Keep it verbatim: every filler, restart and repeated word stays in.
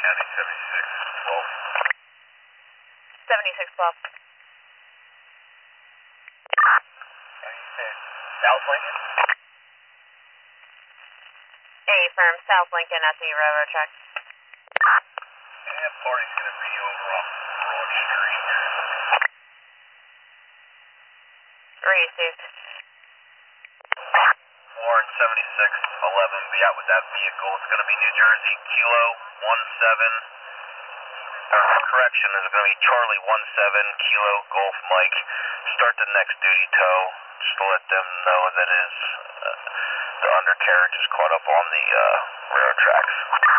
County seventy-six twelve. seventy-six twelve. South Lincoln? A firm, South Lincoln at the railroad track. And party's going to be over off Broad Street here. Received. Warren seventy-six eleven, be out with that vehicle. It's going to be New Jersey, Kilo one seven. Uh, correction, is going to be Charlie one seven, Kilo Golf Mike. Start the next duty tow, just to let them know that is uh, the undercarriage is caught up on the uh, railroad tracks.